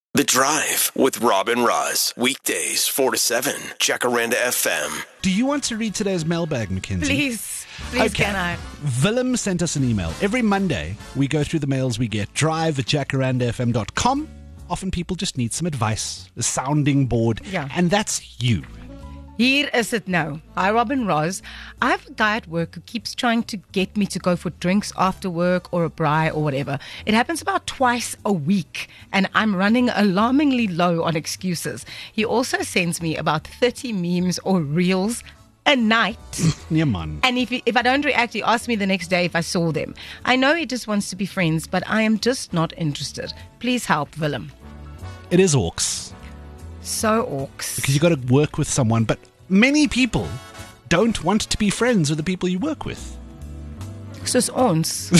The Drive with Rob and Roz. Weekdays 4 to 7. Jacaranda FM. Do you want to read today's mailbag, Mackenzie? Please, can I? Willem sent us an email. Every Monday, we go through the mails we get. drive@jacarandafm.com. Often people just need some advice, a sounding board. Yeah. And that's you. Here is it now. Hi, Rob and Roz. I have a guy at work who keeps trying to get me to go for drinks after work or a braai or whatever. It happens about twice a week, and I'm running alarmingly low on excuses. He also sends me about 30 memes or reels a night. Yeah, man. And if I don't react, he asks me the next day if I saw them. I know he just wants to be friends, but I am just not interested. Please help, Willem. It is orcs. So orcs. Because you got to work with someone, but many people don't want to be friends with the people you work with. Soos ons.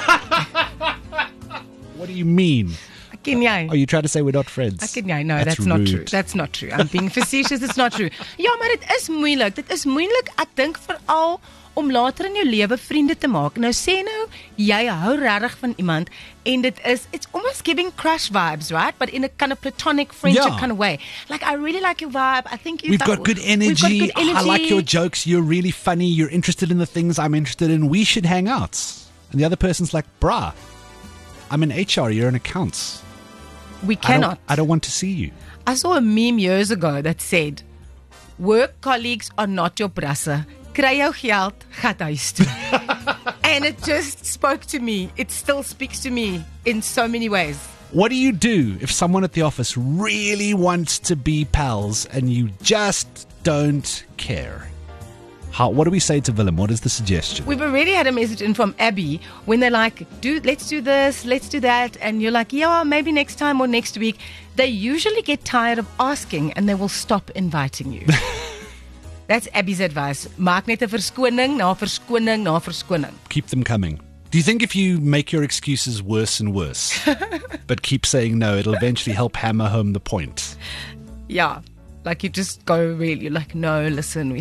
What do you mean? Ken jy? Are you trying to say we're not friends? Ken jy? No, that's not rude. true. That's not true. I'm being facetious. It's not true. Ja, maar dit is moeilik. Dit is moeilik. Ek dink veral om later in jou lewe vriende te maak. Nou sê nou, jy hou regtig van iemand en it's almost giving crush vibes, right? But in a kind of platonic friendship kind of way. Like, I really like your vibe. I think We've got good energy. I like your jokes. You're really funny. You're interested in the things I'm interested in. We should hang out. And the other person's like, bruh, I'm in HR. You're in accounts. We cannot. I don't want to see you. I saw a meme years ago that said, work colleagues are not your brasse. Kry jou geld, gat huis toe. And it just spoke to me. It still speaks to me in so many ways. What do you do if someone at the office really wants to be pals and you just don't care? What do we say to Willem? What is the suggestion? We've already had a message in from Abby when they're like, let's do this, let's do that. And you're like, yeah, maybe next time or next week. They usually get tired of asking and they will stop inviting you. That's Abby's advice. Maak net 'n verskoning na verskoning na verskoning. Keep them coming. Do you think if you make your excuses worse and worse, but keep saying no, it'll eventually help hammer home the point? Yeah. Like you just go you're like, no, listen,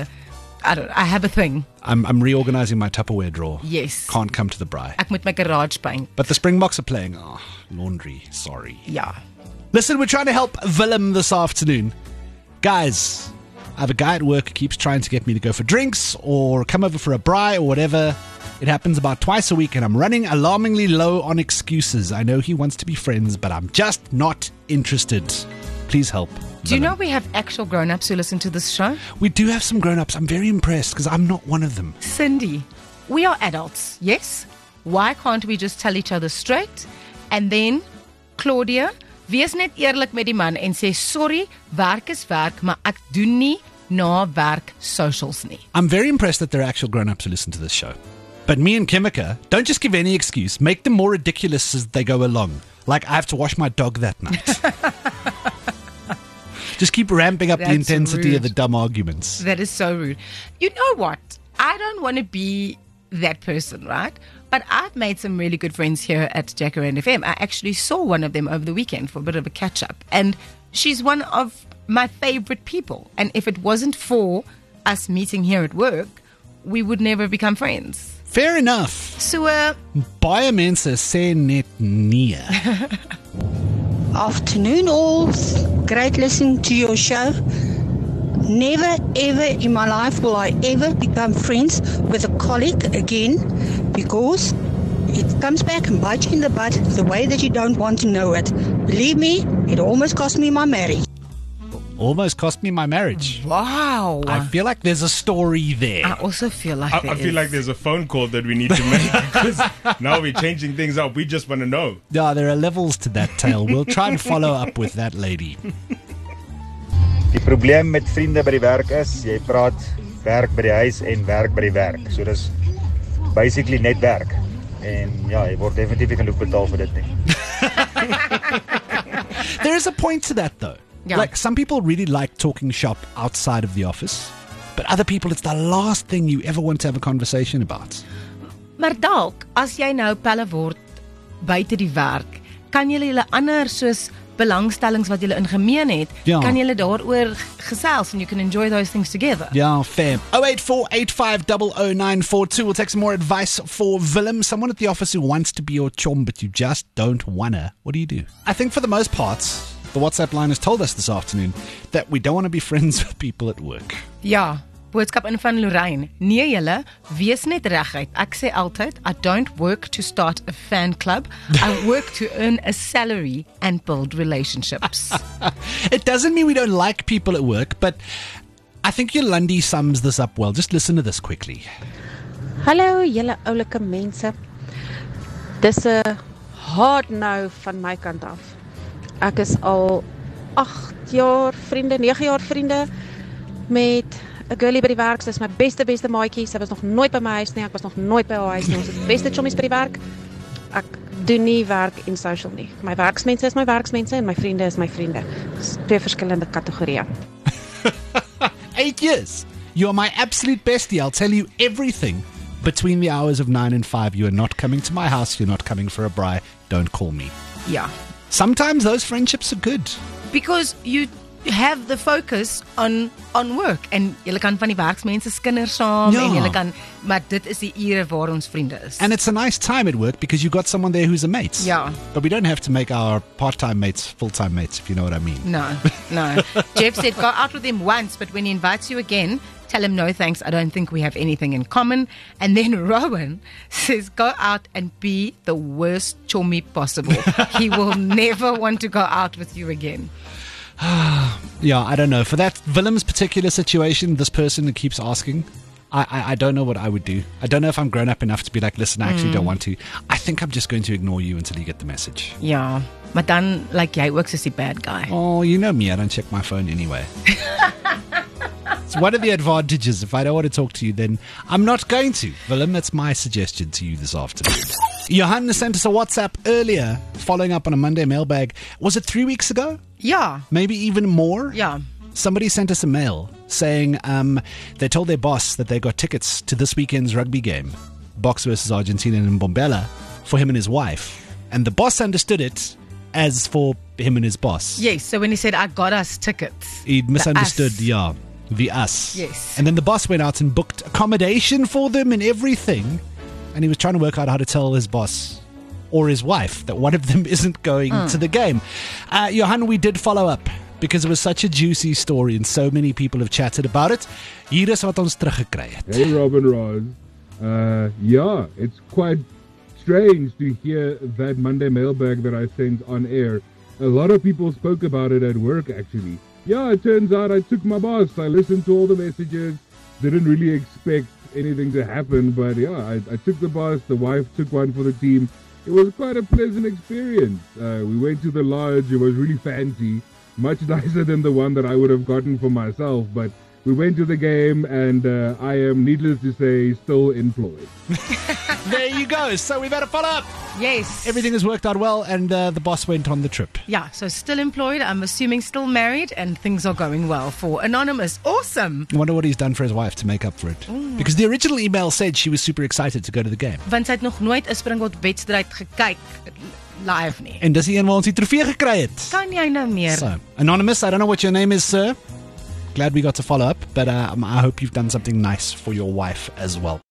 I have a thing. I'm reorganizing my Tupperware drawer. Yes. Can't come to the braai. Ek moet my garage paint. But the Springboks are playing. Oh, laundry. Sorry. Yeah. Listen, we're trying to help Willem this afternoon. Guys, I have a guy at work who keeps trying to get me to go for drinks or come over for a braai or whatever. It happens about twice a week and I'm running alarmingly low on excuses. I know he wants to be friends, but I'm just not interested. Please help. Do you know we have actual grown-ups who listen to this show? We do have some grown-ups. I'm very impressed because I'm not one of them. Cindy, we are adults, yes? Why can't we just tell each other straight? And then, Claudia, wees net eerlik met die man en sê, sorry, werk is werk, maar ek doen nie na werk socials nie. I'm very impressed that there are actual grown-ups who listen to this show. But me and Kimika, don't just give any excuse. Make them more ridiculous as they go along. Like I have to wash my dog that night. Just keep ramping up the intensity of the dumb arguments. That is so rude. You know what? I don't want to be that person, right? But I've made some really good friends here at Jacaranda FM. I actually saw one of them over the weekend for a bit of a catch-up. And she's one of my favorite people. And if it wasn't for us meeting here at work, we would never become friends. Fair enough. So, baie mense sê net nee. Afternoon all, great listening to your show. Never ever in my life will I ever become friends with a colleague again because it comes back and bites you in the butt the way that you don't want to know it. Believe me, it almost cost me my marriage. Almost cost me my marriage. Wow. I feel like there's a story there. I also feel like I feel like there's a phone call that we need to make because now we're changing things up. We just want to know. Yeah, there are levels to that tale. We'll try and follow up with that lady. Die probleem met vriende by die werk is, jy praat werk by die huis en werk by die werk. So dis basically net werk. En ja, jy word definitief nie genoeg betaal vir dit nie. There is a point to that though. Yeah. Like some people really like talking shop outside of the office, but other people it's the last thing you ever want to have a conversation about. Maar dalk as jy nou pelle word buite die werk, kan jy hulle ander soos belangstellings wat julle in gemeen het, Ja. kan julle daaroor gesels and you can enjoy those things together. Yeah, fair. 08485000942. We'll take some more advice for Willem, someone at the office who wants to be your chom, but you just don't wanna. What do you do? I think for the most part, the WhatsApp line has told us this afternoon that we don't want to be friends with people at work. Ja, boodskap in van Lorraine. Nee julle, wees net reguit. Ek sê altyd, I don't work to start a fan club. I work to earn a salary and build relationships. It doesn't mean we don't like people at work, but I think Yolandi sums this up well. Just listen to this quickly. Hallo julle oulike mense. Dis 'n hard no van my kant af. Ek is al 8 jaar vriende, 9 jaar vriende met 'n girlie by die werk. Sy is my beste maatjie. Sy was nog nooit by my huis nie. Ek was nog nooit by haar huis nie. Ons is beste chommies by die werk. Ek doen nie werk en social nie. My werksmense is my werksmense en my vriende is my vriende. Dis 2 verskillende kategorieë. 8 years. You are my absolute bestie. I'll tell you everything between the hours of 9 and 5. You are not coming to my house. You're not coming for a braai. Don't call me. Ja. Sometimes those friendships are good. Because you have the focus on work en julle kan van die werksmense kinders saam Ja. en julle kan, maar dit is die ure waar ons vriende is. And it's a nice time at work because you've got someone there who's a mate. Ja. But we don't have to make our part-time mates full-time mates, if you know what I mean. No. Jeff said go out with him once, but when he invites you again, tell him no thanks, I don't think we have anything in common. And then Rowan says go out and be the worst chommy possible. He will never want to go out with you again. Yeah, I don't know. For that Willem's particular situation, this person who keeps asking, I don't know what I would do. I don't know if I'm grown up enough to be like, listen, I actually don't want to. I think I'm just going to ignore you until you get the message. Ja, maar dan like jy ook soos die bad guy. Oh, you know me, I don't check my phone anyway. So what are the advantages? If I don't want to talk to you, then I'm not going to. Willem, that's my suggestion to you this afternoon. Johanna sent us a WhatsApp earlier, following up on a Monday mailbag. Was it 3 weeks ago? Ja, Maybe even more? ja. Somebody sent us a mail saying they told their boss that they got tickets to this weekend's rugby game, Box versus Argentina in Mbombela, for him and his wife. And the boss understood it as for him and his boss. Yes, so when he said I got us tickets. He'd misunderstood, us. yeah, the us. Yes. And then the boss went out and booked accommodation for them and everything. And he was trying to work out how to tell his boss or his wife that one of them isn't going to the game. Johan, we did follow up because it was such a juicy story and so many people have chatted about it. Hier is wat ons teruggekry het. Hey, Robin Roz. Yeah, it's quite strange to hear that Monday mailbag that I sent on air. A lot of people spoke about it at work, actually. Yeah, it turns out I took my boss. I listened to all the messages. Didn't really expect anything to happen, but yeah, I took the boss. The wife took one for the team. It was quite a pleasant experience. We went to the lodge. It was really fancy. Much nicer than the one that I would have gotten for myself, but we went to the game and I am, needless to say, still employed. There you go. So we've had a follow-up. Yes. Everything has worked out well and the boss went on the trip. Yeah, so still employed, I'm assuming still married, and things are going well for Anonymous. Awesome. I wonder what he's done for his wife to make up for it. Because the original email said she was super excited to go to the game. Want sy het nog nooit 'n Springbok wedstryd gekyk live nie. En dis die een waar ons die trofee gekry het. Kan jy nou meer? So, Anonymous, I don't know what your name is, sir. Glad we got to follow up, but I hope you've done something nice for your wife as well.